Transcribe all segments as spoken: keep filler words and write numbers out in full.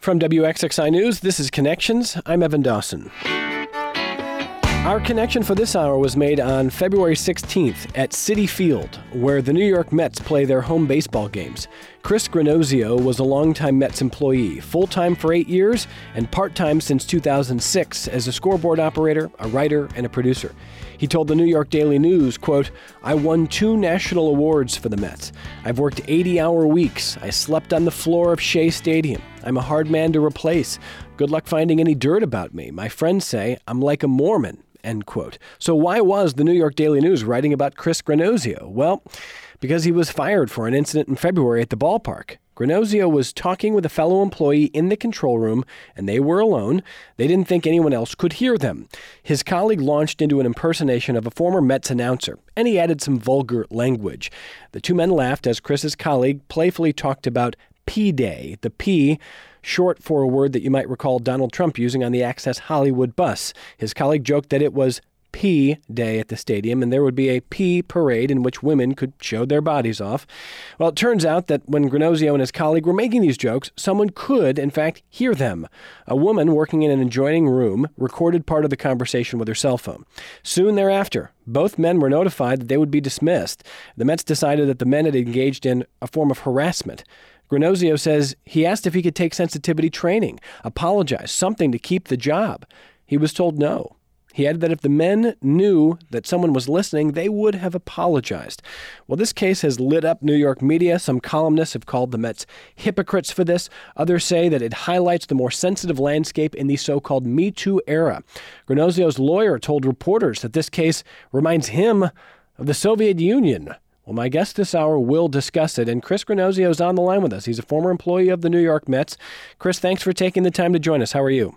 From W X X I News, this is Connections. I'm Evan Dawson. Our connection for this hour was made on February sixteenth at Citi Field, where the New York Mets play their home baseball games. Chris Granozio was a longtime Mets employee, full-time for eight years and part-time since two thousand six as a scoreboard operator, a writer, and a producer. He told the New York Daily News, quote, "I won two national awards for the Mets. I've worked eighty-hour weeks. I slept on the floor of Shea Stadium. I'm a hard man to replace. Good luck finding any dirt about me. My friends say I'm like a Mormon." End quote. So why was the New York Daily News writing about Chris Granozio? Well, because he was fired for an incident in February at the ballpark. Granozio was talking with a fellow employee in the control room, and they were alone. They didn't think anyone else could hear them. His colleague launched into an impersonation of a former Mets announcer, and he added some vulgar language. The two men laughed as Chris's colleague playfully talked about P-Day, the P short for a word that you might recall Donald Trump using on the Access Hollywood bus. His colleague joked that it was P Day at the stadium, and there would be a P parade in which women could show their bodies off. Well, it turns out that when Granozio and his colleague were making these jokes, someone could, in fact, hear them. A woman working in an adjoining room recorded part of the conversation with her cell phone. Soon thereafter, both men were notified that they would be dismissed. The Mets decided that the men had engaged in a form of harassment. Granozio says he asked if he could take sensitivity training, apologize, something to keep the job. He was told no. He added that if the men knew that someone was listening, they would have apologized. Well, this case has lit up New York media. Some columnists have called the Mets hypocrites for this. Others say that it highlights the more sensitive landscape in the so-called Me Too era. Granozio's lawyer told reporters that this case reminds him of the Soviet Union. Well, my guest this hour will discuss it, and Chris Granozio is on the line with us. He's a former employee of the New York Mets. Chris, thanks for taking the time to join us. How are you?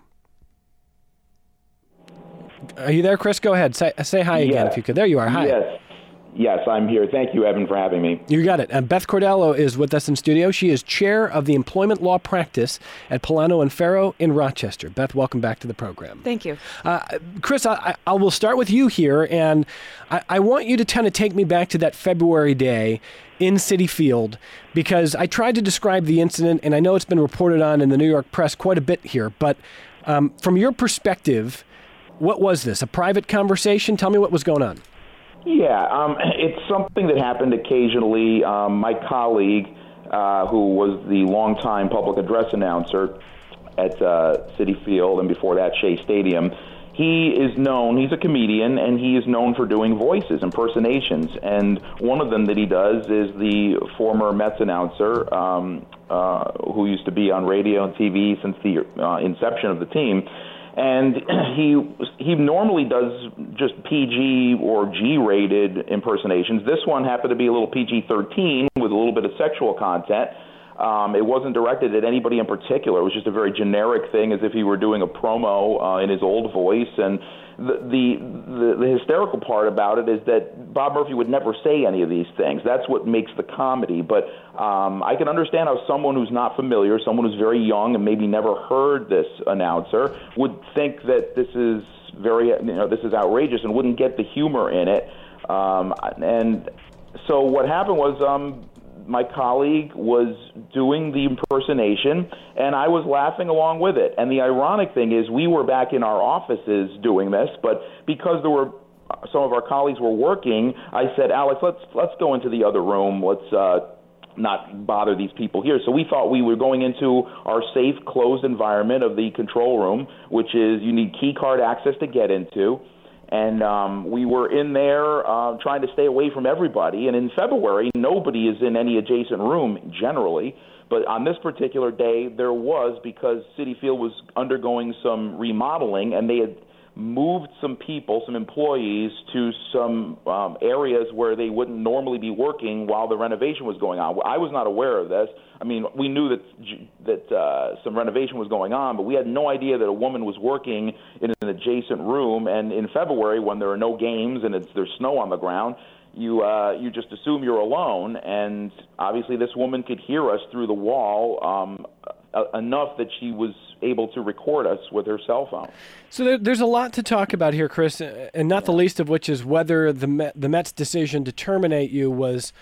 Are you there, Chris? Go ahead. Say, say hi again yes. if you could. There you are. Hi. Yes. Yes, I'm here. Thank you, Evan, for having me. You got it. And Beth Cordello is with us in studio. She is chair of the employment law practice at Polano and Ferro in Rochester. Beth, welcome back to the program. Thank you. Uh, Chris, I, I will start with you here, and I, I want you to kind of take me back to that February day in Citi Field, because I tried to describe the incident, and I know it's been reported on in the New York press quite a bit here, but um, from your perspective, what was this? A private conversation? Tell me what was going on. Yeah, um, it's something that happened occasionally. Um, my colleague, uh, who was the longtime public address announcer at uh, Citi Field and before that Shea Stadium, he is known, he's a comedian, and he is known for doing voices, impersonations. And one of them that he does is the former Mets announcer um, uh, who used to be on radio and T V since the uh, inception of the team. And he he normally does just P G or G-rated impersonations. This one happened to be a little P G thirteen with a little bit of sexual content. Um, it wasn't directed at anybody in particular. It was just a very generic thing, as if he were doing a promo uh, in his old voice. And the, the the the hysterical part about it is that Bob Murphy would never say any of these things. That's what makes the comedy. But um, I can understand how someone who's not familiar, someone who's very young and maybe never heard this announcer, would think that this is very, you know, this is outrageous and wouldn't get the humor in it. Um, and so what happened was, um, my colleague was doing the impersonation, and I was laughing along with it. And the ironic thing is, we were back in our offices doing this, but because there were some of our colleagues were working, I said, Alex, let's let's go into the other room. Let's uh, not bother these people here. So we thought we were going into our safe, closed environment of the control room, which is you need key card access to get into. And um, we were in there uh, trying to stay away from everybody. And in February, nobody is in any adjacent room generally. But on this particular day, there was, because Citi Field was undergoing some remodeling, and they had moved some people, some employees, to some um, areas where they wouldn't normally be working while the renovation was going on. I was not aware of this. I mean, we knew that that uh, some renovation was going on, but we had no idea that a woman was working in an adjacent room. And in February, when there are no games and it's, there's snow on the ground, you uh, you just assume you're alone. And obviously this woman could hear us through the wall um, enough that she was able to record us with her cell phone. So there, there's a lot to talk about here, Chris, and not the least of which is whether the Met, the Mets' decision to terminate you was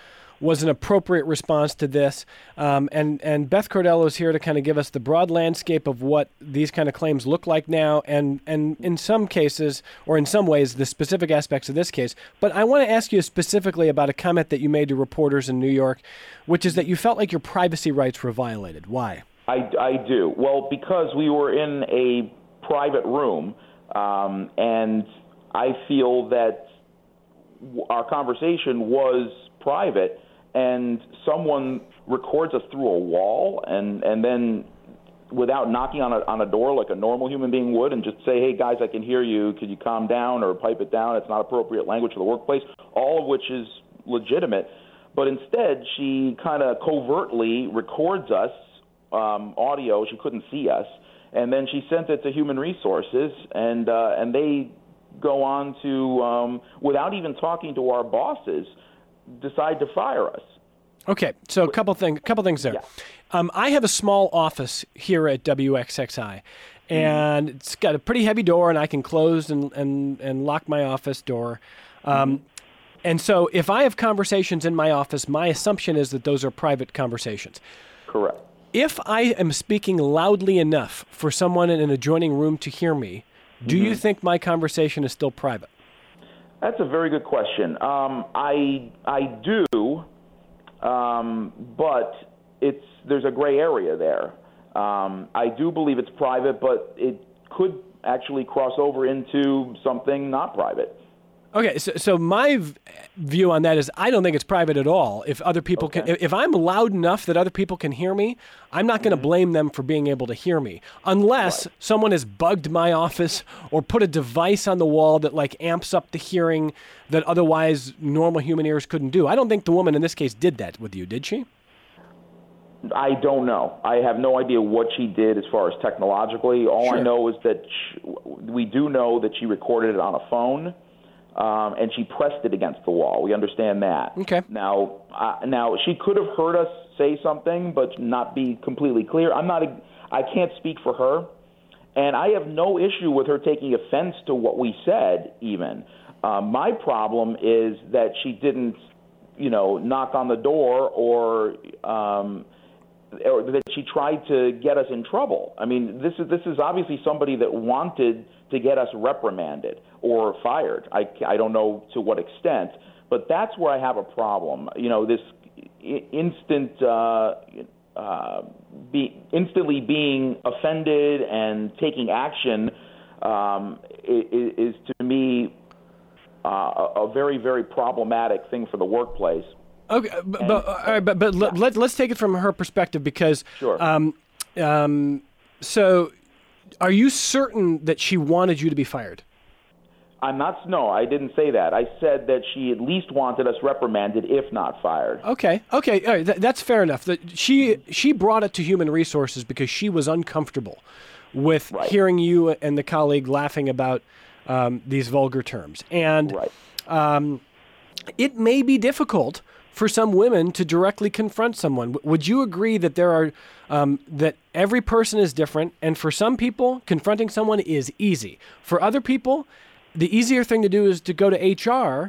was an appropriate response to this. Um, and, and Beth Cordello is here to kind of give us the broad landscape of what these kind of claims look like now, and, and in some cases, or in some ways, the specific aspects of this case. But I want to ask you specifically about a comment that you made to reporters in New York, which is that you felt like your privacy rights were violated. Why? I, I do. Well, because we were in a private room, um, and I feel that our conversation was private, and someone records us through a wall, and, and then without knocking on a, on a door like a normal human being would, and just say, hey, guys, I can hear you. Could you calm down or pipe it down? It's not appropriate language for the workplace, all of which is legitimate. But instead, she kind of covertly records us, um, audio. She couldn't see us. And then she sent it to Human Resources, and uh, and they go on to, um, without even talking to our bosses, decide to fire us. Okay, so a couple thing, couple things there. Yeah. Um, I have a small office here at W X X I, and mm-hmm. it's got a pretty heavy door, and I can close and, and, and lock my office door. Um, mm-hmm. And so if I have conversations in my office, my assumption is that those are private conversations. Correct. If I am speaking loudly enough for someone in an adjoining room to hear me, do mm-hmm. you think my conversation is still private? That's a very good question. Um, I I do, um, but it's there's a gray area there. Um, I do believe it's private, but it could actually cross over into something not private. Okay, so, so my v- view on that is I don't think it's private at all. If other people okay. can, if I'm loud enough that other people can hear me, I'm not going to mm-hmm. blame them for being able to hear me, unless right. someone has bugged my office or put a device on the wall that like amps up the hearing that otherwise normal human ears couldn't do. I don't think the woman in this case did that with you, did she? I don't know. I have no idea what she did as far as technologically. All sure. I know is that she, we do know that she recorded it on a phone. Um, and she pressed it against the wall. We understand that. Okay. Now, uh, now she could have heard us say something, but not be completely clear. I'm not. A, I can't speak for her, and I have no issue with her taking offense to what we said. Even uh, my problem is that she didn't, you know, knock on the door or. Um, or that she tried to get us in trouble. I mean, this is this is obviously somebody that wanted to get us reprimanded or fired. I, I don't know to what extent, but that's where I have a problem. You know, this instant, uh, uh, be, instantly being offended and taking action um, is, is to me uh, a very, very problematic thing for the workplace. Okay, but and, but, all right, but, but yeah. let, let's take it from her perspective because, sure. um, um, so are you certain that she wanted you to be fired? I'm not, no, I didn't say that. I said that she at least wanted us reprimanded, if not fired. Okay, okay, all right, th- that's fair enough. That she she brought it to Human Resources because she was uncomfortable with right. hearing you and the colleague laughing about um, these vulgar terms. And right. um, it may be difficult for some women to directly confront someone. W- would you agree that there are um, that every person is different, and for some people, confronting someone is easy. For other people, the easier thing to do is to go to H R.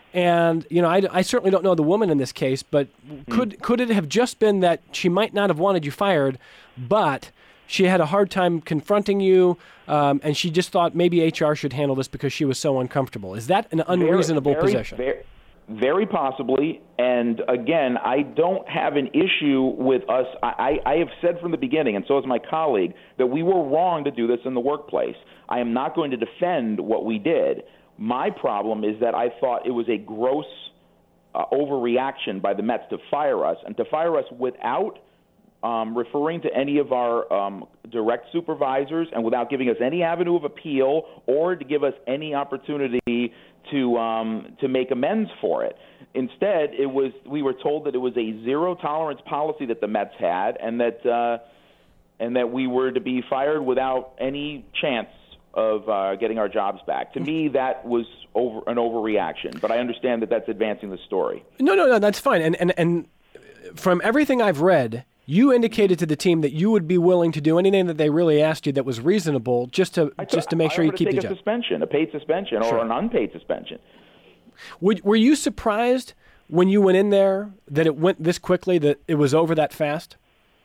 And you know, I, I certainly don't know the woman in this case, but could mm. could it have just been that she might not have wanted you fired, but she had a hard time confronting you, um, and she just thought maybe H R should handle this because she was so uncomfortable? Is that an unreasonable very, very, position? Very, Very possibly, and again, I don't have an issue with us. I, I have said from the beginning, and so has my colleague, that we were wrong to do this in the workplace. I am not going to defend what we did. My problem is that I thought it was a gross uh, overreaction by the Mets to fire us, and to fire us without um, referring to any of our um, direct supervisors and without giving us any avenue of appeal or to give us any opportunity to um, to make amends for it. Instead, it was we were told that it was a zero tolerance policy that the Mets had, and that uh, and that we were to be fired without any chance of uh, getting our jobs back. To me, that was over an overreaction. But I understand that that's advancing the story. No, no, no, that's fine. And and and from everything I've read, you indicated to the team that you would be willing to do anything that they really asked you that was reasonable, just to could, just to make sure you keep the job. I would take a suspension, a paid suspension, sure. or an unpaid suspension. Would, were you surprised when you went in there that it went this quickly, that it was over that fast?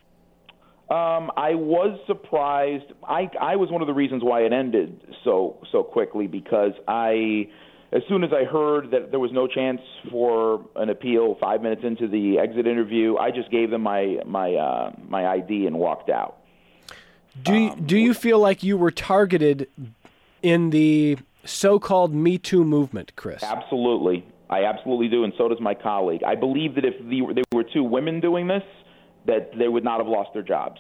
Um, I was surprised. I, I was one of the reasons why it ended so so quickly, because I, as soon as I heard that there was no chance for an appeal five minutes into the exit interview, I just gave them my my uh, my I D and walked out. Do you, Um, do you feel like you were targeted in the so-called Me Too movement, Chris? Absolutely. I absolutely do, and so does my colleague. I believe that if the, there were two women doing this, that they would not have lost their jobs.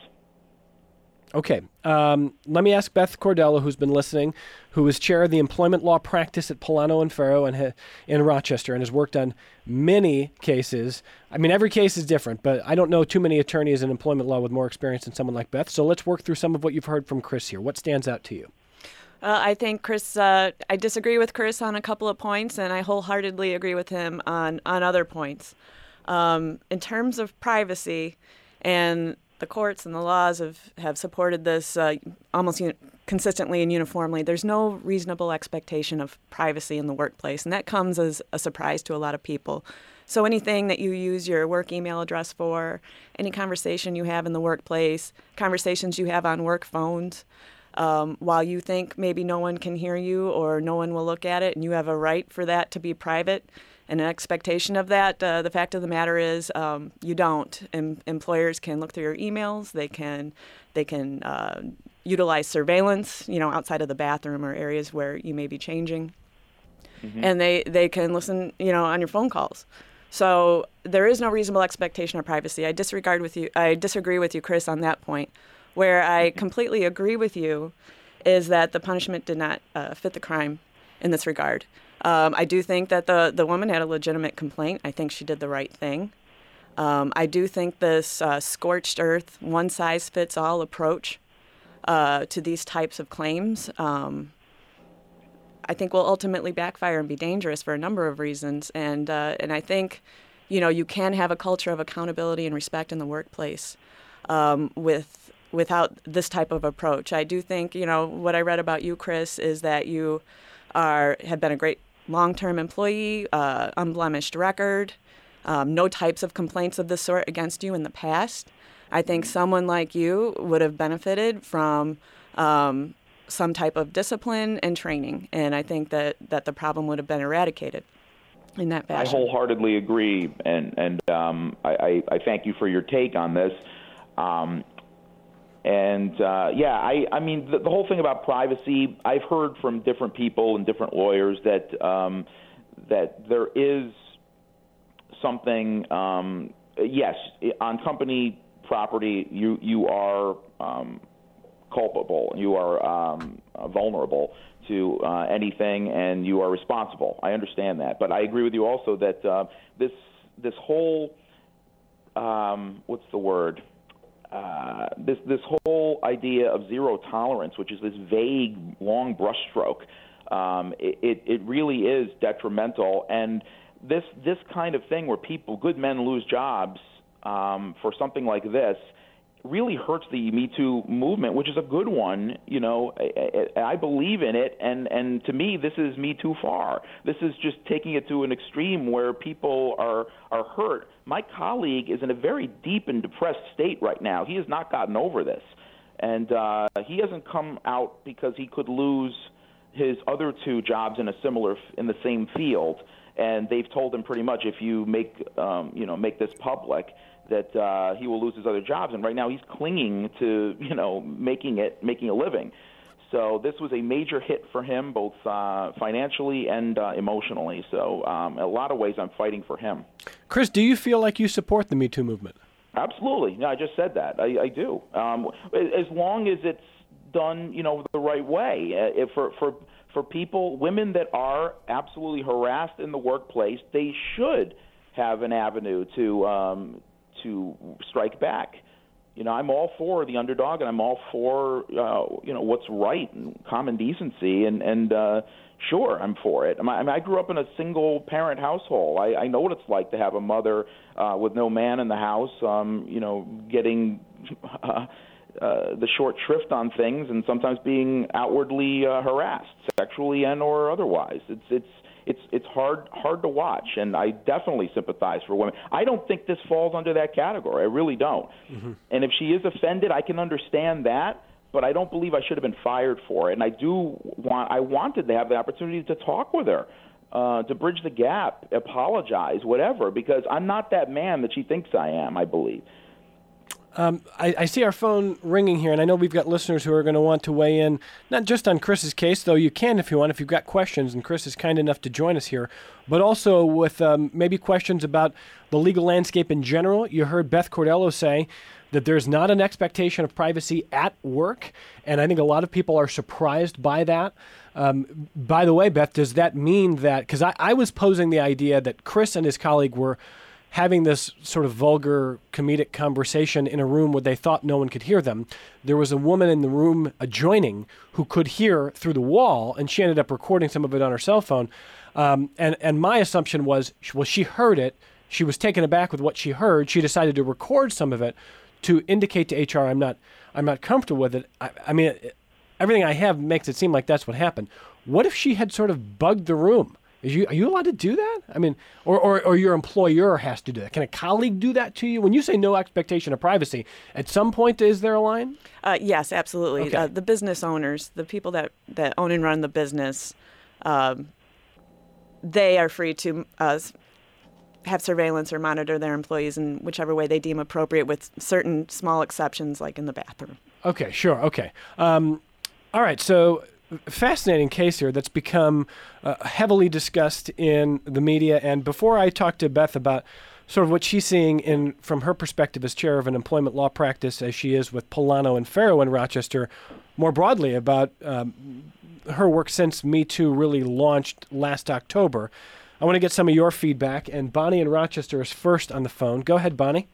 Okay. Um, let me ask Beth Cordello, who's been listening, who is chair of the employment law practice at Polano and Farrow and ha- in Rochester and has worked on many cases. I mean, every case is different, but I don't know too many attorneys in employment law with more experience than someone like Beth. So let's work through some of what you've heard from Chris here. What stands out to you? Uh, I think Chris, uh, I disagree with Chris on a couple of points, and I wholeheartedly agree with him on, on other points. Um, in terms of privacy, and the courts and the laws have, have supported this uh, almost un- consistently and uniformly, there's no reasonable expectation of privacy in the workplace, and that comes as a surprise to a lot of people. So anything that you use your work email address for, any conversation you have in the workplace, conversations you have on work phones, Um, while you think maybe no one can hear you or no one will look at it and you have a right for that to be private and an expectation of that, uh, the fact of the matter is um, you don't. Em- employers can look through your emails. They can they can uh, utilize surveillance, you know, outside of the bathroom or areas where you may be changing. Mm-hmm. And they, they can listen, you know, on your phone calls. So there is no reasonable expectation of privacy. I disregard with you. I disagree with you, Chris, on that point. Where I completely agree with you is that the punishment did not uh, fit the crime in this regard. Um, I do think that the, the woman had a legitimate complaint. I think she did the right thing. Um, I do think this uh, scorched earth, one-size-fits-all approach uh, to these types of claims, um, I think will ultimately backfire and be dangerous for a number of reasons. And uh, and I think, you know, you can have a culture of accountability and respect in the workplace um, with without this type of approach. I do think, you know, what I read about you, Chris, is that you are have been a great long-term employee, uh, unblemished record, um, no types of complaints of this sort against you in the past. I think someone like you would have benefited from um, some type of discipline and training, and I think that, that the problem would have been eradicated in that fashion. I wholeheartedly agree, and, and um, I, I, I thank you for your take on this. Um, And, uh, yeah, I, I mean, the, the whole thing about privacy, I've heard from different people and different lawyers that um, that there is something, um, yes, on company property, you, you are um, culpable. You are um, vulnerable to uh, anything, and you are responsible. I understand that. But I agree with you also that uh, this, this whole, um, what's the word? Uh, this this whole idea of zero tolerance, which is this vague, long brushstroke, um, it, it, it really is detrimental. And this this kind of thing where people, good men, lose jobs um, for something like this, really hurts the Me Too movement, which is a good one. You know, I, I believe in it, and, and to me, this is Me Too far. This is just taking it to an extreme where people are are hurt. My colleague is in a very deep and depressed state right now. He has not gotten over this, and uh, he hasn't come out because he could lose his other two jobs in a similar in the same field, and they've told him pretty much if you make um, you know make this public, that uh, he will lose his other jobs. And right now he's clinging to, you know, making it, making a living. So this was a major hit for him, both uh, financially and uh, emotionally. So um, in a lot of ways, I'm fighting for him. Chris, do you feel like you support the Me Too movement? Absolutely. Yeah, I just said that. I, I do. Um, as long as it's done, you know, the right way. Uh, if for for for people, women that are absolutely harassed in the workplace, they should have an avenue to um, to strike back. You know, I'm all for the underdog, and I'm all for uh, you know what's right and common decency, and and uh, sure, I'm for it. I mean, I grew up in a single-parent household. I, I know what it's like to have a mother uh, with no man in the house. Um, you know, getting uh, uh, the short shrift on things, and sometimes being outwardly uh, harassed, sexually and or otherwise. It's it's it's it's hard hard to watch, and I definitely sympathize for women. I don't think this falls under that category. I really don't. Mm-hmm. And if she is offended, I can understand that, but I don't believe I should have been fired for it. And I do want I wanted to have the opportunity to talk with her, uh, to bridge the gap, apologize, whatever, because I'm not that man that she thinks I am, I believe. Um, I, I see our phone ringing here, and I know we've got listeners who are going to want to weigh in, not just on Chris's case, though you can if you want, if you've got questions, and Chris is kind enough to join us here, but also with um, maybe questions about the legal landscape in general. You heard Beth Cordello say that there's not an expectation of privacy at work, and I think a lot of people are surprised by that. Um, by the way, Beth, does that mean that, because I, I was posing the idea that Chris and his colleague were having this sort of vulgar, comedic conversation in a room where they thought no one could hear them. There was a woman in the room adjoining who could hear through the wall, and she ended up recording some of it on her cell phone. Um, and, and my assumption was, well, she heard it. She was taken aback with what she heard. She decided to record some of it to indicate to H R, I'm not, I'm not comfortable with it. I, I mean, everything I have makes it seem like that's what happened. What if she had sort of bugged the room? Is you, are you allowed to do that? I mean, or, or, or your employer has to do that. Can a colleague do that to you? When you say no expectation of privacy, at some point, is there a line? Uh, yes, absolutely. Okay. Uh, the business owners, the people that, that own and run the business, um, they are free to uh, have surveillance or monitor their employees in whichever way they deem appropriate, with certain small exceptions, like in the bathroom. Okay, sure. Okay. Um, all right, so fascinating case here that's become uh, heavily discussed in the media. And before I talk to Beth about sort of what she's seeing in from her perspective as chair of an employment law practice, as she is with Polano and Farrow in Rochester, more broadly about um, her work since Me Too really launched last October, I want to get some of your feedback. And Bonnie in Rochester is first on the phone. Go ahead, Bonnie.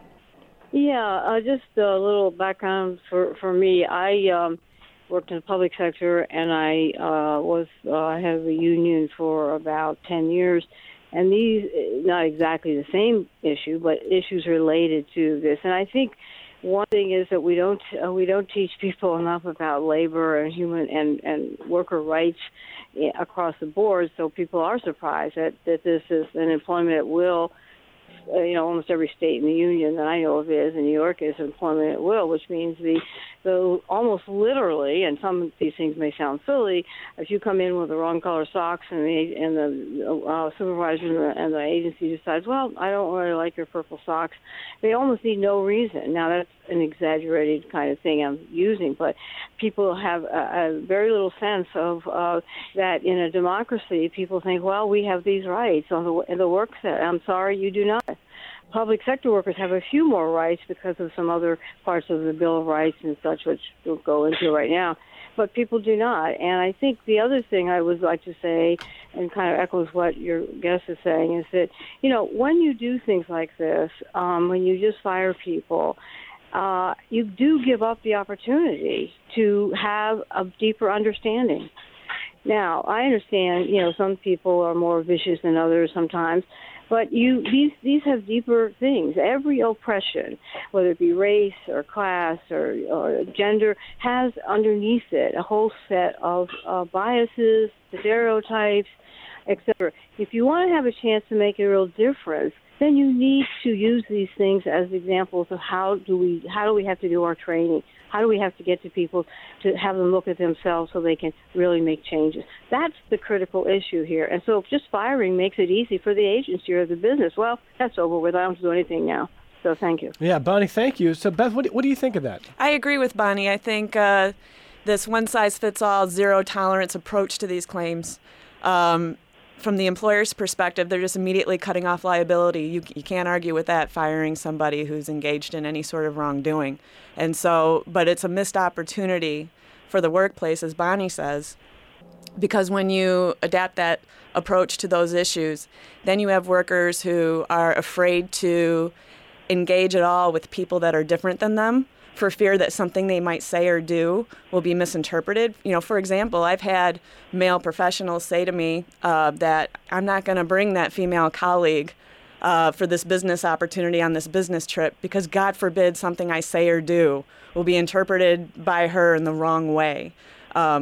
Yeah, uh, just a little background for, for me. I um, worked in the public sector, and I uh, was uh, head of a union for about ten years. And these, not exactly the same issue, but issues related to this. And I think one thing is that we don't uh, we don't teach people enough about labor and human and, and worker rights across the board. So people are surprised that, that this is an employment at will. Uh, you know, almost every state in the union that I know of is, in New York, is employment at will, which means the, the almost literally, and some of these things may sound silly, if you come in with the wrong color socks and the, and the uh, supervisor and the, and the agency decides, well, I don't really like your purple socks, they almost need no reason. Now, that's an exaggerated kind of thing I'm using, but people have a, a very little sense of uh, that in a democracy, people think, well, we have these rights on the, in the work set. I'm sorry, you do not. Public sector workers have a few more rights because of some other parts of the Bill of Rights and such, which we'll go into right now. But people do not. And I think the other thing I would like to say, and kind of echoes what your guest is saying, is that, you know, when you do things like this, um, when you just fire people, uh, you do give up the opportunity to have a deeper understanding. Now, I understand, you know, some people are more vicious than others sometimes, but you these these have deeper things. Every oppression, whether it be race or class or, or gender, has underneath it a whole set of uh, biases, stereotypes, et cetera. If you want to have a chance to make a real difference, then you need to use these things as examples of how do we how do we have to do our training. How do we have to get to people to have them look at themselves so they can really make changes? That's the critical issue here. And so just firing makes it easy for the agency or the business. Well, that's over with. I don't have to do anything now. So thank you. Yeah, Bonnie, thank you. So, Beth, what do, what do you think of that? I agree with Bonnie. I think uh, this one-size-fits-all, zero-tolerance approach to these claims, um, from the employer's perspective, they're just immediately cutting off liability. You, you can't argue with that, firing somebody who's engaged in any sort of wrongdoing. And so, but it's a missed opportunity for the workplace, as Bonnie says, because when you adapt that approach to those issues, then you have workers who are afraid to engage at all with people that are different than them, for fear that something they might say or do will be misinterpreted. You know, for example, I've had male professionals say to me uh, that I'm not going to bring that female colleague uh, for this business opportunity on this business trip because, God forbid, something I say or do will be interpreted by her in the wrong way. Um,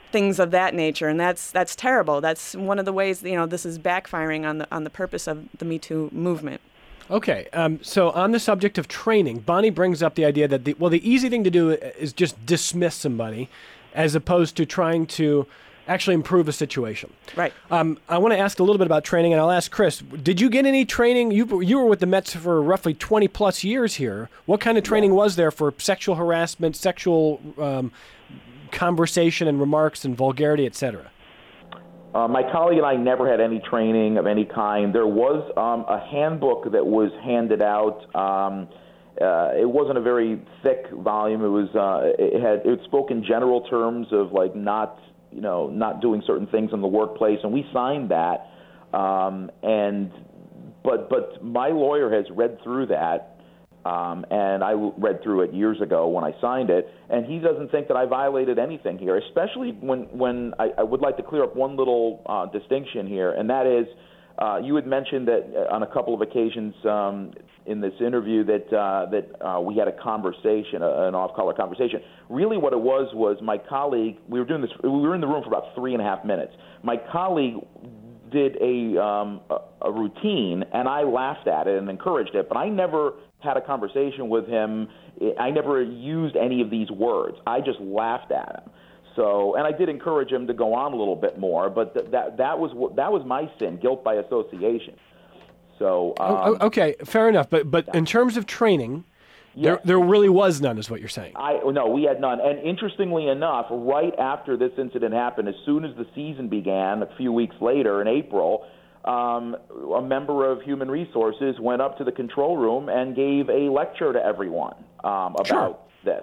things of that nature, and that's that's terrible. That's one of the ways, you know, this is backfiring on the on the purpose of the Me Too movement. Okay, um, so on the subject of training, Bonnie brings up the idea that, the, well, the easy thing to do is just dismiss somebody as opposed to trying to actually improve a situation. Right. Um, I want to ask a little bit about training, and I'll ask Chris, did you get any training? You, you were with the Mets for roughly twenty plus years here. What kind of training was there for sexual harassment, sexual um, conversation and remarks and vulgarity, et cetera? Uh, my colleague and I never had any training of any kind. There was um, a handbook that was handed out. Um, uh, it wasn't a very thick volume. It was uh, it had it spoke in general terms of like not you know not doing certain things in the workplace, and we signed that. Um, and but but my lawyer has read through that. Um, and I read through it years ago when I signed it, and he doesn't think that I violated anything here, especially when, when I, I would like to clear up one little uh, distinction here, and that is uh, you had mentioned that on a couple of occasions um, in this interview that uh, that uh, we had a conversation, an off-color conversation. Really what it was was my colleague, we were doing this, we were in the room for about three and a half minutes. My colleague did a, um, a, a routine, and I laughed at it and encouraged it, but I never had a conversation with him. I never used any of these words. I just laughed at him. So, and I did encourage him to go on a little bit more, but th- that that was that was my sin, guilt by association. So, um, oh, okay, fair enough. But but in terms of training, yes. there there really was none, is what you're saying. I no, we had none. And interestingly enough, right after this incident happened, as soon as the season began, a few weeks later in April, Um, a member of Human Resources went up to the control room and gave a lecture to everyone um, about sure. this.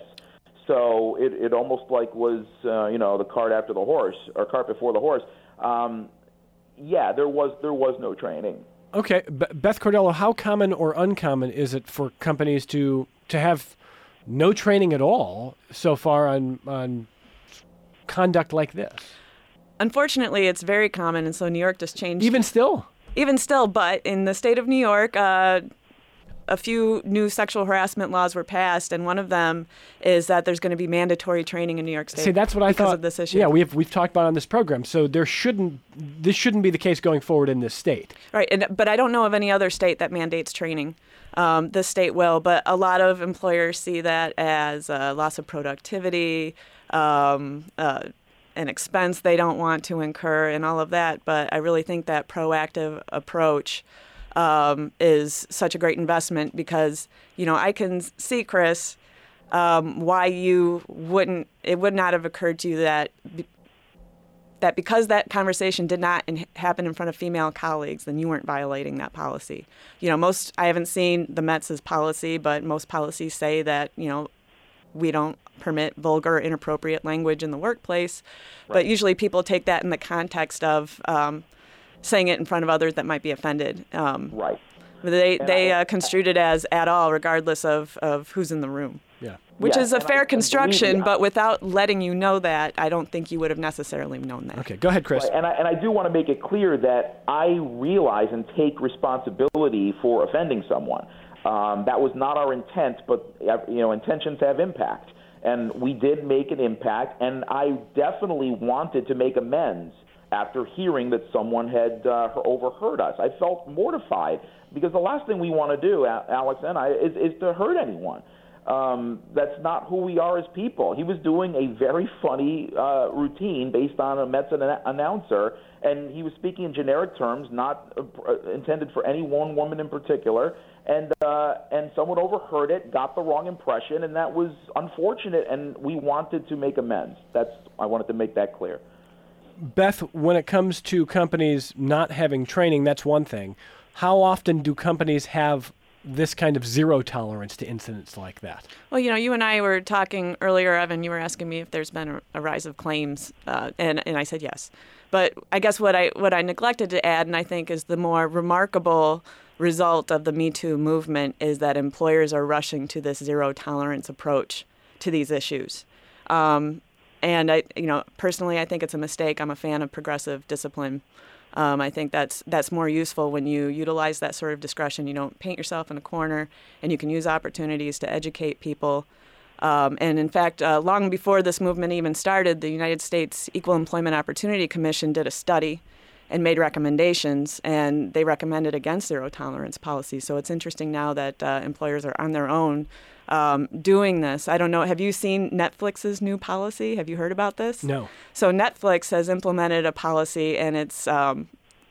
So it, it almost like was, uh, you know, the cart after the horse, or cart before the horse. Um, yeah, there was there was no training. Okay, B- Beth Cordello, how common or uncommon is it for companies to to have no training at all so far on on conduct like this? Unfortunately, it's very common, and so New York just changed. Even still? Even still, but in the state of New York, uh, a few new sexual harassment laws were passed, and one of them is that there's going to be mandatory training in New York State. See, that's what I because thought. Of this issue. Yeah, we've we've talked about on this program. So there shouldn't this shouldn't be the case going forward in this state. Right, and, but I don't know of any other state that mandates training. Um, this state will, but a lot of employers see that as a loss of productivity, um, uh, an expense they don't want to incur, and all of that. But I really think that proactive approach um, is such a great investment because, you know, I can see, Chris, um, why you wouldn't, it would not have occurred to you that that because that conversation did not in, happen in front of female colleagues, then you weren't violating that policy. You know, most, I haven't seen the Mets' policy, but most policies say that, you know, we don't permit vulgar, inappropriate language in the workplace. Right. But usually people take that in the context of um, saying it in front of others that might be offended. Um, right. They they uh, construed it as at all, regardless of, of who's in the room. Yeah. Which yeah, is a fair I, construction, I but without letting you know that, I don't think you would have necessarily known that. Okay, go ahead, Chris. Right. And I and I do want to make it clear that I realize and take responsibility for offending someone. Um, that was not our intent, but you know, intentions have impact, and we did make an impact. And I definitely wanted to make amends after hearing that someone had uh, overheard us. I felt mortified because the last thing we want to do, Alex and I, is, is to hurt anyone. Um, that's not who we are as people. He was doing a very funny uh, routine based on a Mets an- announcer, and he was speaking in generic terms, not uh, intended for any one woman in particular. And uh, and someone overheard it, got the wrong impression, and that was unfortunate. And we wanted to make amends. That's I wanted to make that clear. Beth, when it comes to companies not having training, that's one thing. How often do companies have this kind of zero tolerance to incidents like that? Well, you know, you and I were talking earlier, Evan. You were asking me if there's been a, a rise of claims, uh, and and I said yes. But I guess what I what I neglected to add, and I think is the more remarkable result of the Me Too movement, is that employers are rushing to this zero tolerance approach to these issues. Um, and I, you know, personally, I think it's a mistake. I'm a fan of progressive discipline. Um, I think that's that's more useful when you utilize that sort of discretion. You don't paint yourself in a corner, and you can use opportunities to educate people Um, and in fact, uh, long before this movement even started, the United States Equal Employment Opportunity Commission did a study and made recommendations, and they recommended against zero tolerance policy. So it's interesting now that uh, employers are on their own um, doing this. I don't know, have you seen Netflix's new policy? Have you heard about this? No. So Netflix has implemented a policy, and it's um,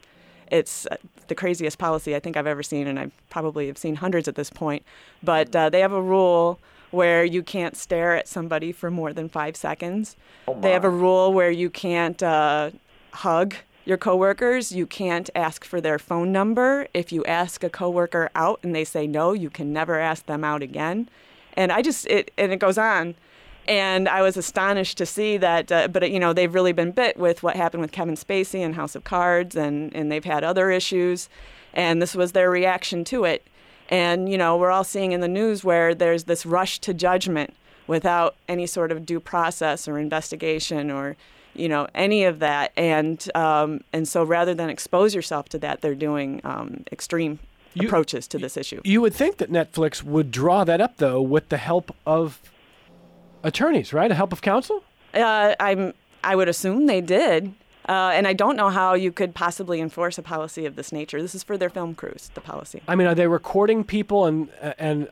it's the craziest policy I think I've ever seen, and I probably have seen hundreds at this point. But uh, they have a rule where you can't stare at somebody for more than five seconds. Oh my. They have a rule where you can't uh, hug your coworkers. You can't ask for their phone number. If you ask a coworker out and they say no, you can never ask them out again. And I just, it and it goes on. And I was astonished to see that, uh, but, you know, they've really been bit with what happened with Kevin Spacey and House of Cards, and, and they've had other issues. And this was their reaction to it. And, you know, we're all seeing in the news where there's this rush to judgment without any sort of due process or investigation or, you know, any of that. And um, and so rather than expose yourself to that, they're doing um, extreme you, approaches to this issue. You would think that Netflix would draw that up, though, with the help of attorneys, right? A help of counsel? Uh, I'm. I would assume they did. Uh, and I don't know how you could possibly enforce a policy of this nature. This is for their film crews, the policy. I mean, are they recording people and and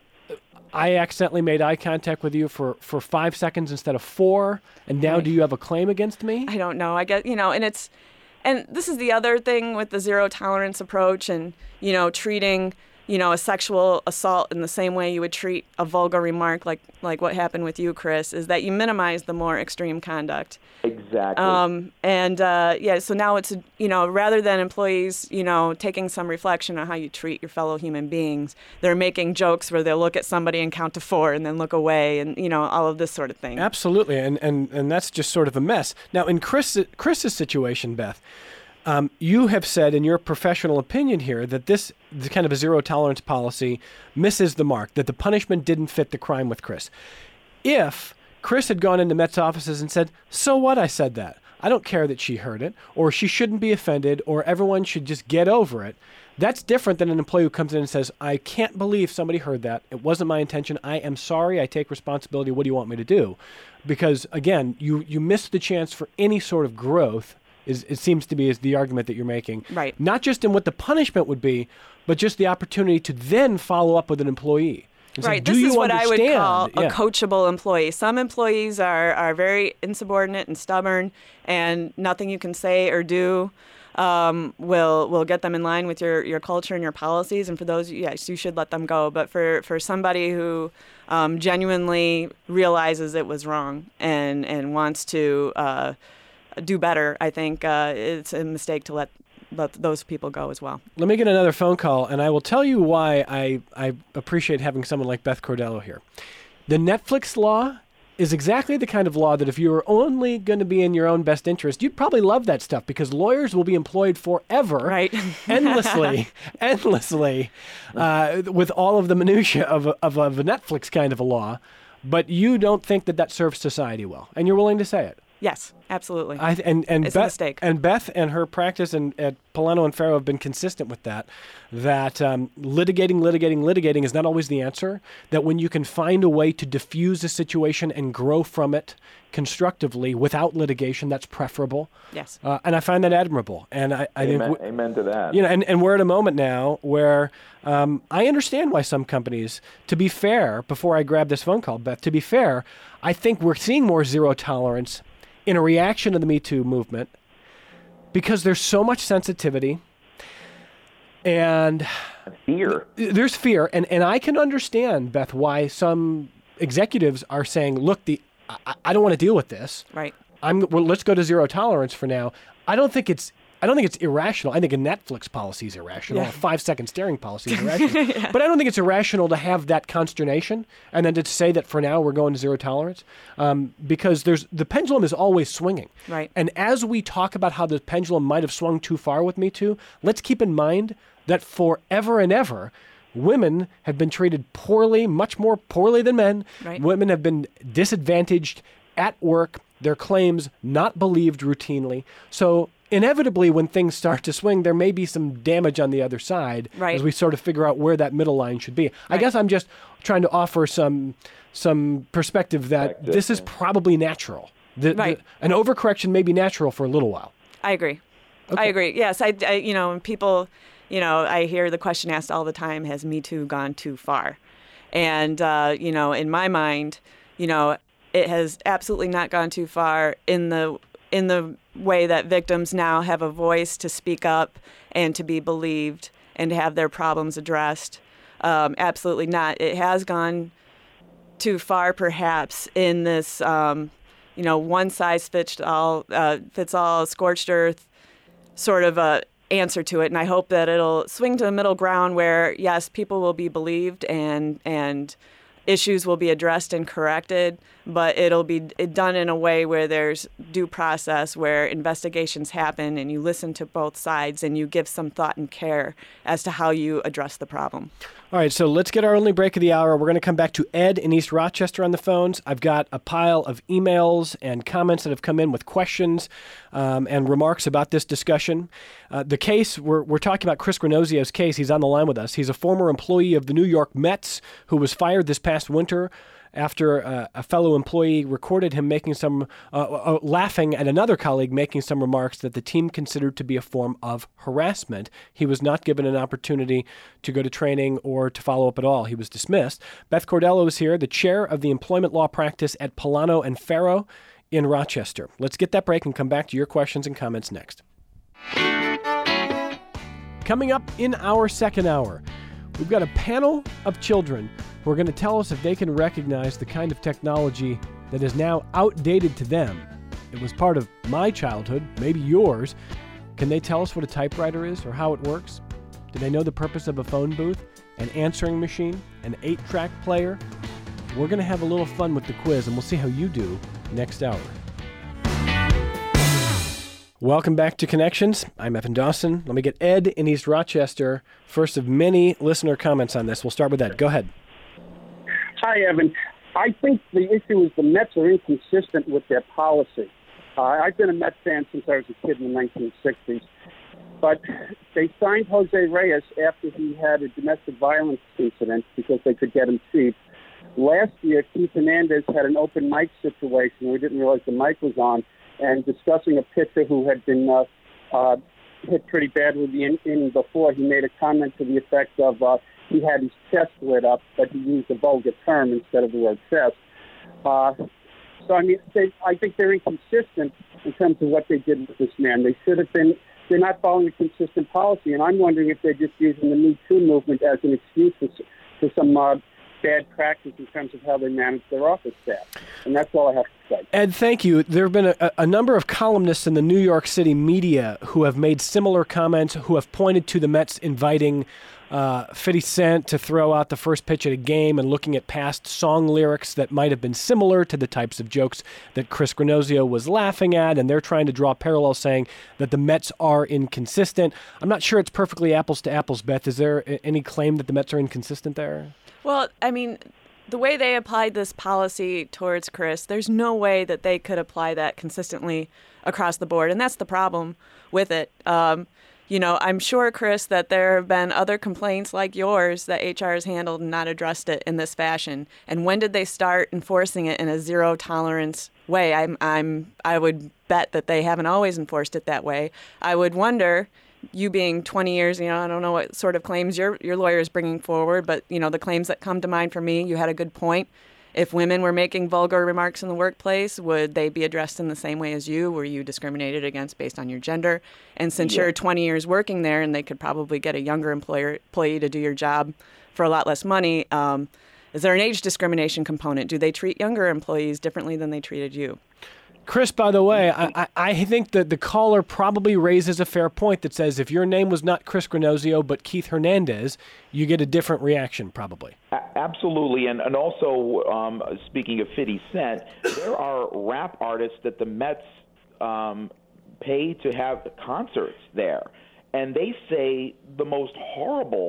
I accidentally made eye contact with you for, for five seconds instead of four, and now Right. do you have a claim against me? I don't know. I guess, you know, and it's, and this is the other thing with the zero tolerance approach and, you know, treating, you know, a sexual assault in the same way you would treat a vulgar remark like, like what happened with you, Chris, is that you minimize the more extreme conduct. Exactly. Um, and, uh, yeah, so now it's, you know, rather than employees, you know, taking some reflection on how you treat your fellow human beings, they're making jokes where they'll look at somebody and count to four and then look away and, you know, all of this sort of thing. Absolutely, and, and, and that's just sort of a mess. Now, in Chris, Chris's situation, Beth, um, you have said in your professional opinion here that this the kind of a zero tolerance policy misses the mark, that the punishment didn't fit the crime with Chris. If Chris had gone into Met's offices and said, so what, I said that. I don't care that she heard it, or she shouldn't be offended, or everyone should just get over it. That's different than an employee who comes in and says, I can't believe somebody heard that. It wasn't my intention. I am sorry. I take responsibility. What do you want me to do? Because, again, you, you missed the chance for any sort of growth, is it seems to be is the argument that you're making. Right. Not just in what the punishment would be, but just the opportunity to then follow up with an employee. And say, Right. do This you is what I would understand? call Yeah. a coachable employee. Some employees are, are very insubordinate and stubborn, and nothing you can say or do um, will will get them in line with your, your culture and your policies. And for those, yes, you should let them go. But for, for somebody who um, genuinely realizes it was wrong and, and wants to uh, do better, I think uh, it's a mistake to let let those people go as well. Let me get another phone call, and I will tell you why I, I appreciate having someone like Beth Cordello here. The Netflix law is exactly the kind of law that if you were only going to be in your own best interest, you'd probably love that stuff because lawyers will be employed forever, Right. endlessly, endlessly, uh, with all of the minutia of a, of, a, of a Netflix kind of a law. But you don't think that that serves society well, and you're willing to say it. Yes, absolutely. I, and and It's a Beth, mistake. and Beth and her practice and at Polano and Farrow have been consistent with that. That um, litigating, litigating, litigating is not always the answer. That when you can find a way to diffuse a situation and grow from it constructively without litigation, that's preferable. Yes. Uh, and I find that admirable. And I, I Amen, think w- amen to that. you know, and, and we're at a moment now where um, I understand why some companies, to be fair, before I grab this phone call, Beth, to be fair, I think we're seeing more zero tolerance in a reaction to the Me Too movement because there's so much sensitivity and Fear. there's fear. And, and I can understand, Beth, why some executives are saying, look, the I, I don't want to deal with this. Right. I'm well, let's go to zero tolerance for now. I don't think it's I don't think it's irrational. I think a Netflix policy is irrational. Yeah. A five-second staring policy is irrational. yeah. But I don't think it's irrational to have that consternation and then to say that for now we're going to zero tolerance um, because there's the pendulum is always swinging. Right. And as we talk about how the pendulum might have swung too far with Me Too, let's keep in mind that forever and ever, women have been treated poorly, much more poorly than men. Right. Women have been disadvantaged at work, their claims not believed routinely. So inevitably, when things start to swing, there may be some damage on the other side right. as we sort of figure out where that middle line should be. Right. I guess I'm just trying to offer some some perspective that Perspective, this is yeah. probably natural. The, right. the, an overcorrection may be natural for a little while. I agree. Okay. I agree. Yes, I, I you know, when people, you know, I hear the question asked all the time, has Me Too gone too far? And, uh, you know, in my mind, you know, it has absolutely not gone too far in the in the way that victims now have a voice to speak up and to be believed and to have their problems addressed. Um, absolutely not. It has gone too far, perhaps, in this, um, you know, one size fits all, uh, fits all, scorched earth sort of a answer to it. And I hope that it'll swing to the middle ground where, yes, people will be believed and and issues will be addressed and corrected, but it'll be done in a way where there's due process, where investigations happen and you listen to both sides and you give some thought and care as to how you address the problem. All right, so let's get our only break of the hour. We're going to come back to Ed in East Rochester on the phones. I've got a pile of emails and comments that have come in with questions um, and remarks about this discussion. Uh, the case, we're, we're talking about Chris Granozio's case. He's on the line with us. He's a former employee of the New York Mets who was fired this past winter after uh, a fellow employee recorded him making some, uh, uh, laughing at another colleague making some remarks that the team considered to be a form of harassment. He was not given an opportunity to go to training or to follow up at all. He was dismissed. Beth Cordello is here, the chair of the employment law practice at Polano and Farrow in Rochester. Let's get that break and come back to your questions and comments next. Coming up in our second hour, we've got a panel of children who are going to tell us if they can recognize the kind of technology that is now outdated to them. It was part of my childhood, maybe yours. Can they tell us what a typewriter is or how it works? Do they know the purpose of a phone booth, an answering machine, an eight-track player? We're going to have a little fun with the quiz, and we'll see how you do next hour. Welcome back to Connections. I'm Evan Dawson. Let me get Ed in East Rochester, first of many listener comments on this. We'll start with Ed. Go ahead. Hi, Evan. I think the issue is the Mets are inconsistent with their policy. Uh, I've been a Mets fan since I was a kid in the nineteen sixties. But they signed Jose Reyes after he had a domestic violence incident because they could get him cheap. Last year, Keith Hernandez had an open mic situation. We didn't realize the mic was on. And discussing a pitcher who had been uh, uh, hit pretty bad with the in- inning before, he made a comment to the effect of uh, he had his chest lit up, but he used a vulgar term instead of the word chest. Uh, so, I mean, they, I think they're inconsistent in terms of what they did with this man. They should have been, they're not following a consistent policy, and I'm wondering if they're just using the Me Too movement as an excuse for, for some uh, bad practice in terms of how they manage their office staff. And that's all I have to say. Ed, thank you. There have been a, a number of columnists in the New York City media who have made similar comments, who have pointed to the Mets inviting uh, fifty Cent to throw out the first pitch at a game and looking at past song lyrics that might have been similar to the types of jokes that Chris Granozio was laughing at, and they're trying to draw parallels saying that the Mets are inconsistent. I'm not sure it's perfectly apples to apples, Beth. Is there any claim that the Mets are inconsistent there? Well, I mean, the way they applied this policy towards Chris, there's no way that they could apply that consistently across the board. And that's the problem with it. Um, you know, I'm sure, Chris, that there have been other complaints like yours that H R has handled and not addressed it in this fashion. And when did they start enforcing it in a zero tolerance way? I'm, I'm, I would bet that they haven't always enforced it that way. I would wonder, you being twenty years, you know, I don't know what sort of claims your your lawyer is bringing forward, but, you know, the claims that come to mind for me, you had a good point. If women were making vulgar remarks in the workplace, would they be addressed in the same way as you? Were you discriminated against based on your gender? And since yeah. you're twenty years working there and they could probably get a younger employer employee to do your job for a lot less money, um, is there an age discrimination component? Do they treat younger employees differently than they treated you? Chris, by the way, I, I think that the caller probably raises a fair point that says if your name was not Chris Granozio but Keith Hernandez, you get a different reaction probably. A- absolutely. And, and also, um, speaking of fifty Cent, there are rap artists that the Mets um, pay to have concerts there. And they say the most horrible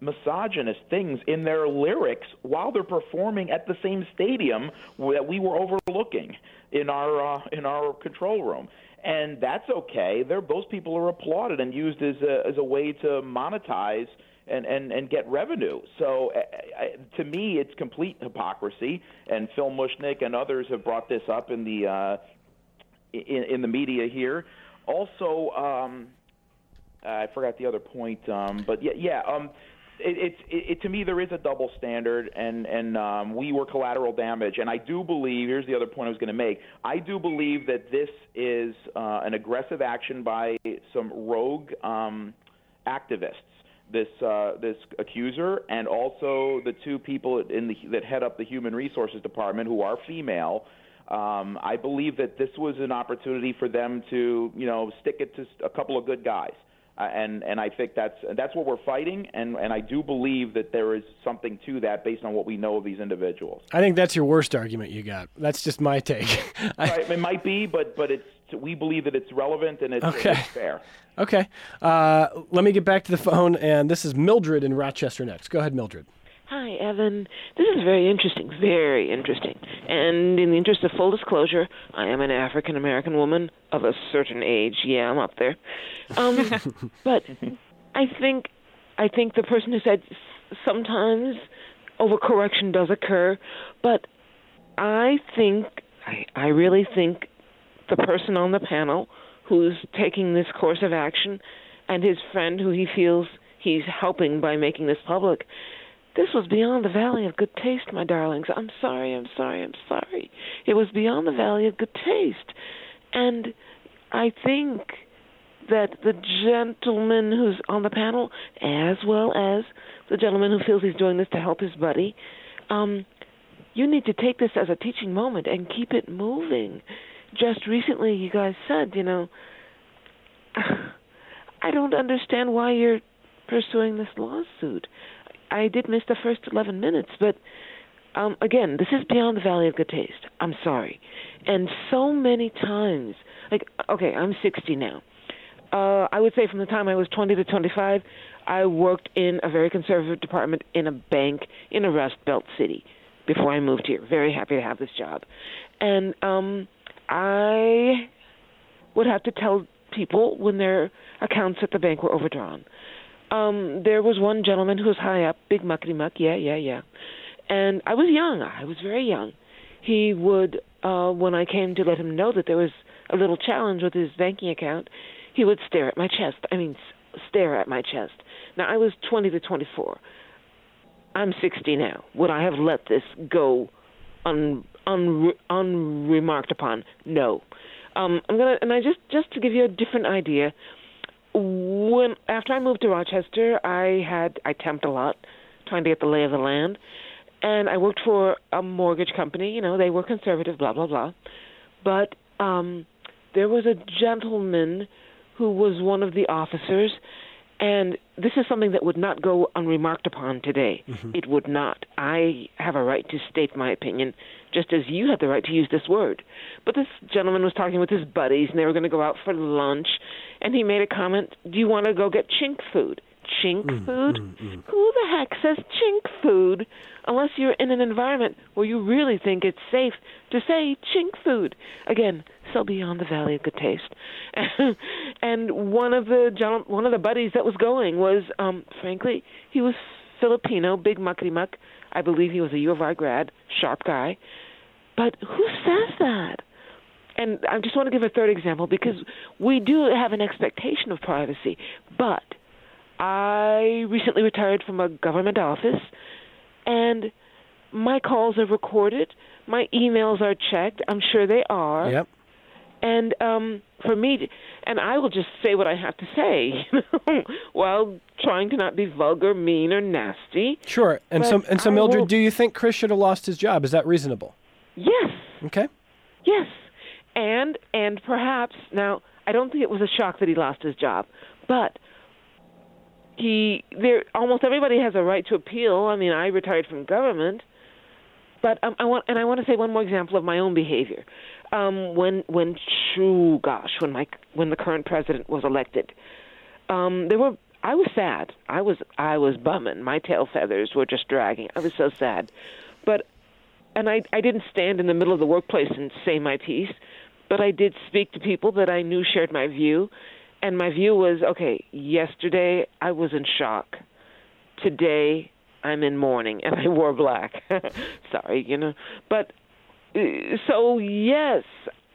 misogynist things in their lyrics while they're performing at the same stadium that we were overlooking in our uh, in our control room. And that's okay. They're, those people are applauded and used as a, as a way to monetize and, and, and get revenue. So uh, to me, it's complete hypocrisy. And Phil Mushnick and others have brought this up in the uh, in, in the media here. Also, um, I forgot the other point, um, but yeah, yeah. Um, It, it, it, to me, there is a double standard, and, and um, we were collateral damage. And I do believe, here's the other point I was going to make, I do believe that this is uh, an aggressive action by some rogue um, activists, this uh, this accuser, and also the two people in the, that head up the Human Resources Department who are female. Um, I believe that this was an opportunity for them to, you know, stick it to a couple of good guys. Uh, and and I think that's that's what we're fighting, and, and I do believe that there is something to that based on what we know of these individuals. I think that's your worst argument you got. That's just my take. I, right, it might be, but but it's we believe that it's relevant and it's, okay. it's fair. Okay. Uh, let me get back to the phone, and this is Mildred in Rochester next. Go ahead, Mildred. Hi, Evan. This is very interesting, very interesting. And in the interest of full disclosure, I am an African-American woman of a certain age. Yeah, I'm up there. Um, but I think I think the person who said sometimes overcorrection does occur, but I think, I, I really think the person on the panel who's taking this course of action and his friend who he feels he's helping by making this public, this was beyond the valley of good taste, my darlings. I'm sorry, I'm sorry, I'm sorry. It was beyond the valley of good taste. And I think that the gentleman who's on the panel, as well as the gentleman who feels he's doing this to help his buddy, um, you need to take this as a teaching moment and keep it moving. Just recently, you guys said, you know, I don't understand why you're pursuing this lawsuit. I did miss the first eleven minutes, but um, again, this is beyond the valley of good taste. I'm sorry. And so many times, like, okay, I'm sixty now. Uh, I would say from the time I was twenty to twenty-five, I worked in a very conservative department in a bank in a Rust Belt city before I moved here. Very happy to have this job. And um, I would have to tell people when their accounts at the bank were overdrawn. Um, there was one gentleman who was high up, big muckety muck, yeah, yeah, yeah. And I was young. I was very young. He would, uh, when I came to let him know that there was a little challenge with his banking account, he would stare at my chest. I mean, s- stare at my chest. Now, I was twenty to twenty-four. I'm sixty now. Would I have let this go un, un, unremarked upon? No. Um, I'm gonna, and I just, just to give you a different idea, when after I moved to Rochester, I had I temped a lot, trying to get the lay of the land, and I worked for a mortgage company. You know, they were conservative, blah blah blah. But um, there was a gentleman who was one of the officers, and this is something that would not go unremarked upon today. Mm-hmm. It would not. I have a right to state my opinion, just as you have the right to use this word. But this gentleman was talking with his buddies, and they were going to go out for lunch, and he made a comment, do you want to go get chink food? Chink mm, food? Mm, mm. Who the heck says chink food unless you're in an environment where you really think it's safe to say chink food? Again, so beyond the valley of good taste. And one of the gen- one of the buddies that was going was, um, frankly, he was Filipino, big muckety muck. I believe he was a U of I grad, sharp guy. But who says that? And I just want to give a third example because we do have an expectation of privacy. But I recently retired from a government office, and my calls are recorded. My emails are checked. I'm sure they are. Yep. And um, for me, to, and I will just say what I have to say, you know, while trying to not be vulgar, mean, or nasty. Sure. And so, and so, I Mildred, will... do you think Chris should have lost his job? Is that reasonable? Yes. Okay. Yes. And and perhaps, now, I don't think it was a shock that he lost his job, but he, there, almost everybody has a right to appeal. I mean, I retired from government, but um, I want, and I want to say one more example of my own behavior. Um, when, when, shoo, gosh, when my, when the current president was elected, um, there were I was sad. I was I was bumming. My tail feathers were just dragging. I was so sad. But and I I didn't stand in the middle of the workplace and say my piece, but I did speak to people that I knew shared my view, and my view was, okay, yesterday I was in shock. Today I'm in mourning, and I wore black. Sorry, you know. But uh, so yes,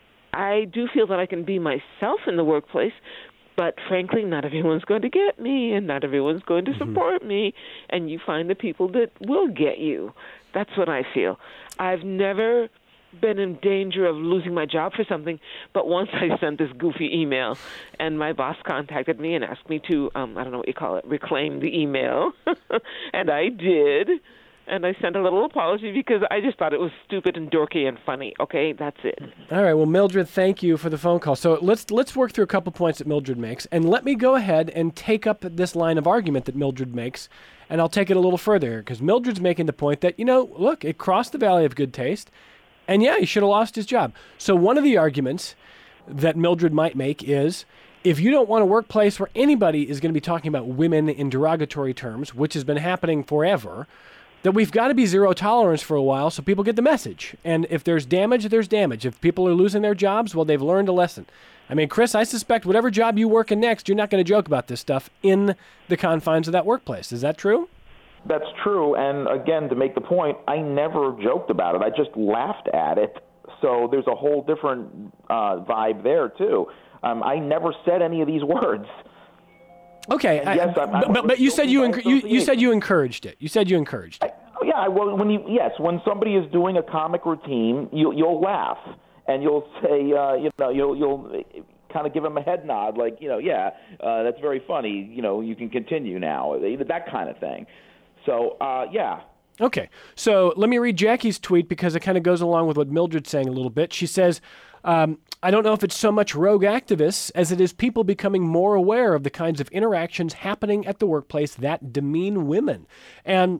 I do feel that I can be myself in the workplace, but frankly, not everyone's going to get me, and not everyone's going to support mm-hmm. me, and you find the people that will get you. That's what I feel. I've never been in danger of losing my job for something, but once I sent this goofy email, and my boss contacted me and asked me to, um, I don't know what you call it, reclaim the email, and I did. And I sent a little apology because I just thought it was stupid and dorky and funny. Okay, that's it. All right. Well, Mildred, thank you for the phone call. So let's let's work through a couple points that Mildred makes, and let me go ahead and take up this line of argument that Mildred makes, and I'll take it a little further here because Mildred's making the point that, you know, look, it crossed the valley of good taste, and yeah, he should have lost his job. So one of the arguments that Mildred might make is, if you don't want a workplace where anybody is going to be talking about women in derogatory terms, which has been happening forever, that we've got to be zero tolerance for a while so people get the message. And if there's damage, there's damage. If people are losing their jobs, well, they've learned a lesson. I mean, Chris, I suspect whatever job you work in next, you're not going to joke about this stuff in the confines of that workplace. Is that true? That's true. And again, to make the point, I never joked about it. I just laughed at it. So there's a whole different uh, vibe there, too. Um, I never said any of these words. Okay, I, yes, I'm, I'm, but, but you said you, enc- you you said you encouraged it. You said you encouraged it. I, yeah, well, when you yes, when somebody is doing a comic routine, you, you'll laugh and you'll say, uh, you know, you'll you'll kind of give them a head nod, like, you know, yeah, uh, that's very funny. You know, you can continue now, that kind of thing. So, uh, yeah. Okay, so let me read Jackie's tweet because it kind of goes along with what Mildred's saying a little bit. She says, um, I don't know if it's so much rogue activists as it is people becoming more aware of the kinds of interactions happening at the workplace that demean women. And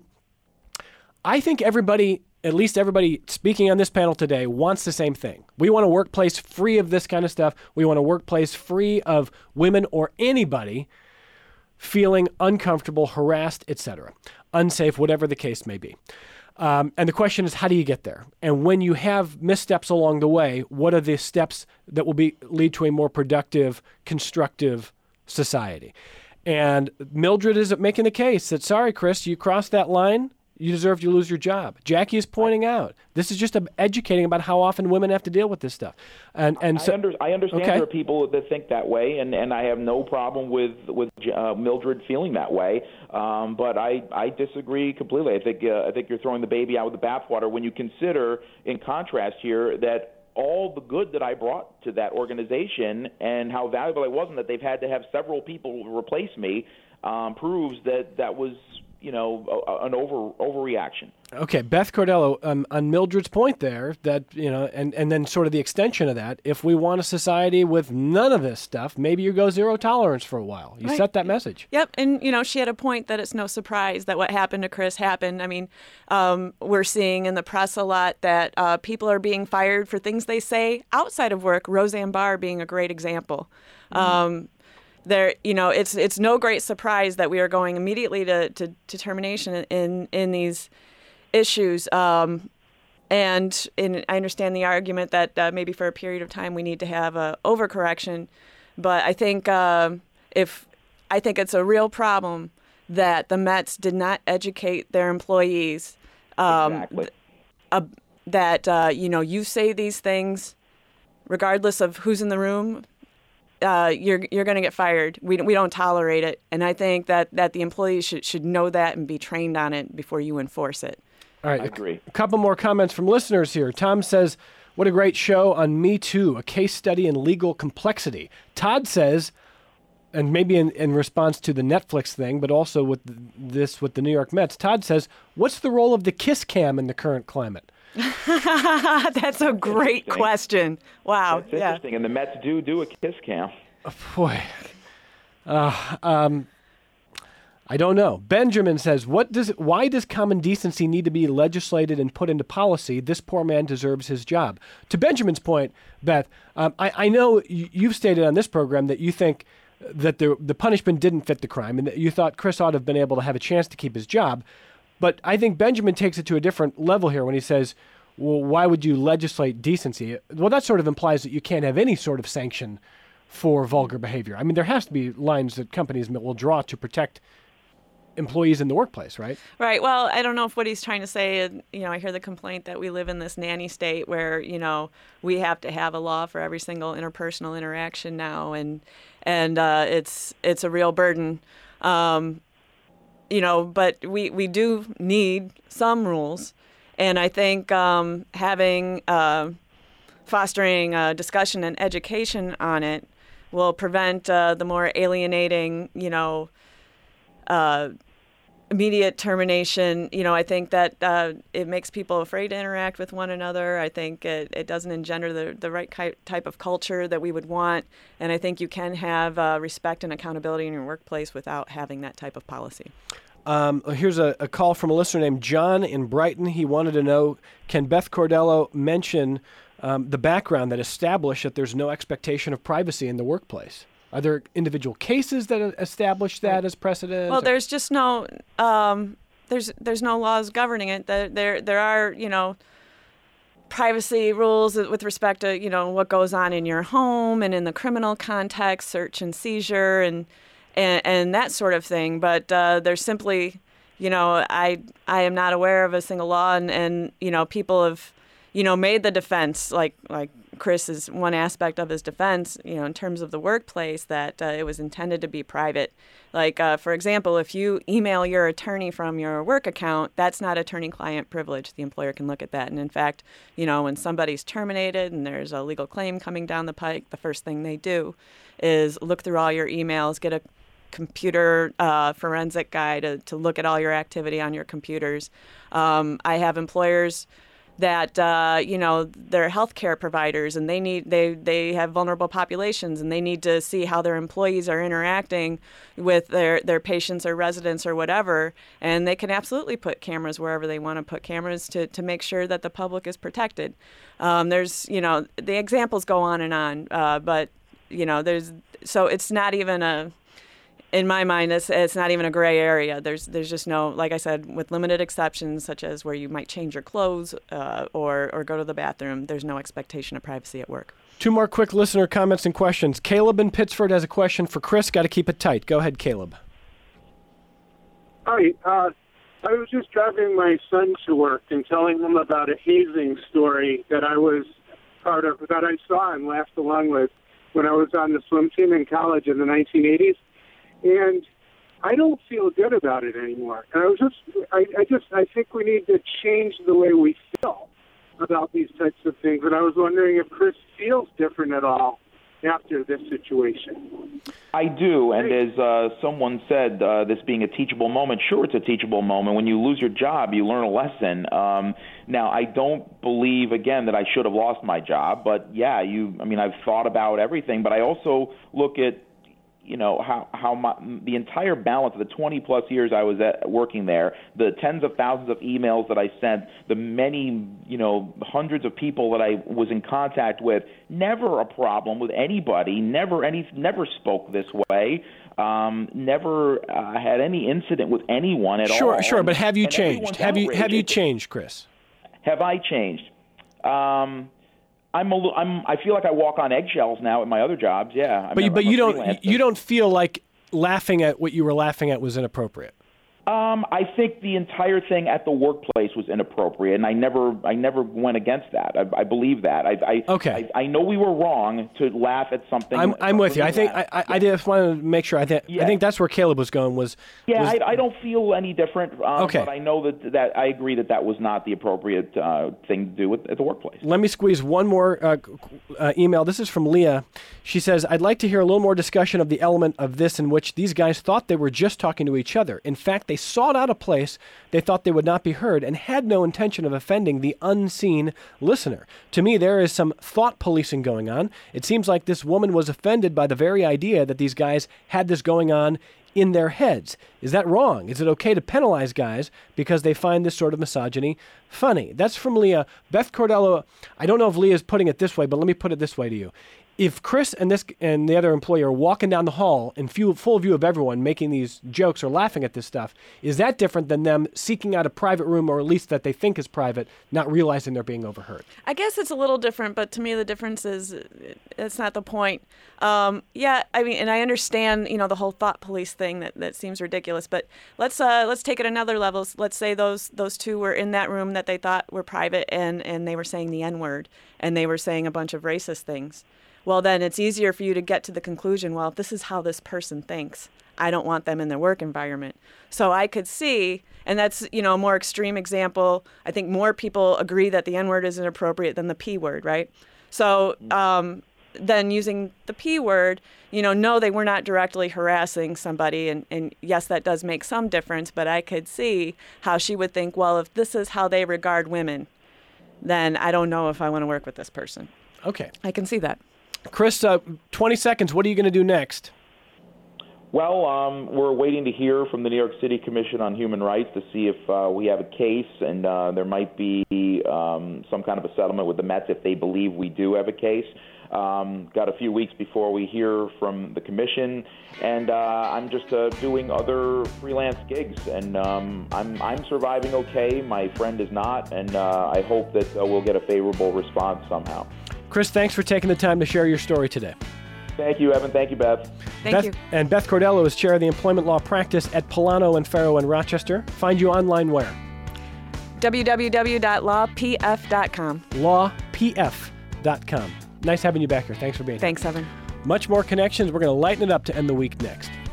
I think everybody, at least everybody speaking on this panel today, wants the same thing. We want a workplace free of this kind of stuff. We want a workplace free of women or anybody feeling uncomfortable, harassed, et cetera, unsafe, whatever the case may be. Um, and the question is, how do you get there? And when you have missteps along the way, what are the steps that will be lead to a more productive, constructive society? And Mildred is making the case that, sorry, Chris, you crossed that line, you deserve to lose your job. Jackie is pointing out this is just educating about how often women have to deal with this stuff. And and so I, under, I understand okay. there are people that think that way, and, and I have no problem with with uh, Mildred feeling that way. Um, but I, I disagree completely. I think uh, I think you're throwing the baby out with the bathwater when you consider, in contrast here, that all the good that I brought to that organization and how valuable I was, and that they've had to have several people replace me, um, proves that that was, you know, an over overreaction. Okay, Beth Cordello, um, on Mildred's point there, that, you know, and, and then sort of the extension of that, if we want a society with none of this stuff, maybe you go zero tolerance for a while. You right. set that message. Yep, and, you know, she had a point that it's no surprise that what happened to Chris happened. I mean, um, we're seeing in the press a lot that uh, people are being fired for things they say outside of work, Roseanne Barr being a great example. Mm-hmm. Um There, you know, it's it's no great surprise that we are going immediately to, to, to termination in in these issues. Um, and in, I understand the argument that uh, maybe for a period of time we need to have a overcorrection, but I think uh, if I think it's a real problem that the Mets did not educate their employees. Um, exactly. th- uh, that uh, you know, you say these things, regardless of who's in the room. Uh, you're you're going to get fired. We we don't tolerate it, and I think that, that the employees should should know that and be trained on it before you enforce it. All right, I agree. A couple more comments from listeners here. Tom says, "What a great show on Me Too, a case study in legal complexity." Todd says, and maybe in, in response to the Netflix thing, but also with the, this with the New York Mets, Todd says, "What's the role of the kiss cam in the current climate?" That's a great question. Wow. That's interesting. Yeah. And the Mets do do a kiss cam. Oh, boy. Uh, um, I don't know. Benjamin says, "What does? Why does common decency need to be legislated and put into policy? This poor man deserves his job." To Benjamin's point, Beth, um, I, I know you've stated on this program that you think that the the punishment didn't fit the crime, and that you thought Chris ought to have been able to have a chance to keep his job. But I think Benjamin takes it to a different level here when he says, well, why would you legislate decency? Well, that sort of implies that you can't have any sort of sanction for vulgar behavior. I mean, there has to be lines that companies will draw to protect employees in the workplace, right? Right. Well, I don't know if what he's trying to say, you know, I hear the complaint that we live in this nanny state where, you know, we have to have a law for every single interpersonal interaction now, and and uh, it's it's a real burden. Um, you know, but we, we do need some rules. And I think um, having, uh, fostering uh, discussion and education on it will prevent uh, the more alienating, you know, uh, immediate termination. You know, I think that uh, it makes people afraid to interact with one another. I think it, it doesn't engender the, the right type of culture that we would want. And I think you can have uh, respect and accountability in your workplace without having that type of policy. Um, here's a, a call from a listener named John in Brighton. He wanted to know, can Beth Cordello mention um, the background that established that there's no expectation of privacy in the workplace? Are there individual cases that establish that as precedent? Well, there's just no um, there's there's no laws governing it. There there there are, you know, privacy rules with respect to, you know, what goes on in your home and in the criminal context, search and seizure and and, and that sort of thing. But uh, there's simply, you know, I I am not aware of a single law, and, and you know, people have, you know, made the defense, like like Chris is one aspect of his defense, you know, in terms of the workplace, that uh, it was intended to be private. Like, uh, for example, if you email your attorney from your work account, that's not attorney-client privilege. The employer can look at that. And in fact, you know, when somebody's terminated and there's a legal claim coming down the pike, the first thing they do is look through all your emails, get a computer uh, forensic guy to, to look at all your activity on your computers. Um, I have employers that uh, you know, they're healthcare providers, and they need they they have vulnerable populations, and they need to see how their employees are interacting with their their patients or residents or whatever, and they can absolutely put cameras wherever they want to put cameras to to make sure that the public is protected. Um, there's, you know, the examples go on and on, uh, but you know, there's so it's not even a in my mind, it's, it's not even a gray area. There's there's just no, like I said, with limited exceptions, such as where you might change your clothes uh, or, or go to the bathroom, there's no expectation of privacy at work. Two more quick listener comments and questions. Caleb in Pittsford has a question for Chris. Got to keep it tight. Go ahead, Caleb. Hi. Uh, I was just driving my son to work and telling him about a hazing story that I was part of, that I saw and laughed along with when I was on the swim team in college in the nineteen eighties. And I don't feel good about it anymore. And I was just, I, I just, I think we need to change the way we feel about these types of things. And I was wondering if Chris feels different at all after this situation. I do, and as uh, someone said, uh, this being a teachable moment, sure, it's a teachable moment. When you lose your job, you learn a lesson. Um, now, I don't believe, again, that I should have lost my job, but yeah, you. I mean, I've thought about everything, but I also look at, you know, how, how my, the entire balance of the twenty plus years I was at, working there, the tens of thousands of emails that I sent, the many, you know, hundreds of people that I was in contact with, never a problem with anybody, never any, never spoke this way, um, never uh, had any incident with anyone at sure, all. Sure, sure, but have you and changed? Have you have you changed, Chris? Have I changed? Um I'm a, I'm, I feel like I walk on eggshells now at my other jobs. Yeah, but you, I'm, but I'm you don't you don't feel like laughing at what you were laughing at was inappropriate. Um, I think the entire thing at the workplace was inappropriate, and I never, I never went against that. I, I believe that. I, I, okay. I, I know we were wrong to laugh at something. I'm, I'm with you. I think I, I, I just wanted to make sure. I think yeah. I think that's where Caleb was going. Was yeah. Was, I, I don't feel any different. Um, okay. But I know that that I agree that that was not the appropriate uh, thing to do at, at the workplace. Let me squeeze one more uh, uh, email. This is from Leah. She says, "I'd like to hear a little more discussion of the element of this in which these guys thought they were just talking to each other. In fact, they sought out a place they thought they would not be heard and had no intention of offending the unseen listener. To me, there is some thought policing going on. It seems like this woman was offended by the very idea that these guys had this going on in their heads. Is that wrong? Is it okay to penalize guys because they find this sort of misogyny funny?" That's from Leah. Beth Cordello, I don't know if Leah is putting it this way, but let me put it this way to you. if Chris and this and the other employee are walking down the hall in full, full view of everyone making these jokes or laughing at this stuff, is that different than them seeking out a private room, or at least that they think is private, not realizing they're being overheard? I guess it's a little different, but to me the difference is it's not the point. Um, yeah, I mean, and I understand, you know, the whole thought police thing that, that seems ridiculous, but let's uh, let's take it another level. Let's say those those two were in that room that they thought were private, and, and they were saying the N-word, and they were saying a bunch of racist things. Well, then it's easier for you to get to the conclusion, well, if this is how this person thinks, I don't want them in their work environment. So I could see, and that's, you know, a more extreme example. I think more people agree that the N-word is inappropriate than the P word, right? So um, then using the P word, you know, no, they were not directly harassing somebody. And, and yes, that does make some difference, but I could see how she would think, well, if this is how they regard women, then I don't know if I want to work with this person. Okay. I can see that. Chris, uh, twenty seconds. What are you going to do next? Well, um, we're waiting to hear from the New York City Commission on Human Rights to see if uh, we have a case, and uh, there might be um, some kind of a settlement with the Mets if they believe we do have a case. Um, got a few weeks before we hear from the commission, and uh, I'm just uh, doing other freelance gigs, and um, I'm I'm surviving okay. My friend is not, and uh, I hope that uh, we'll get a favorable response somehow. Chris, thanks for taking the time to share your story today. Thank you, Evan. Thank you, Beth. Thank Beth, you. And Beth Cordello is chair of the employment law practice at Polano and Farrow in Rochester. Find you online where? w w w dot law p f dot com. law p f dot com. Nice having you back here. Thanks for being here. Thanks, Evan. Much more connections. We're going to lighten it up to end the week next.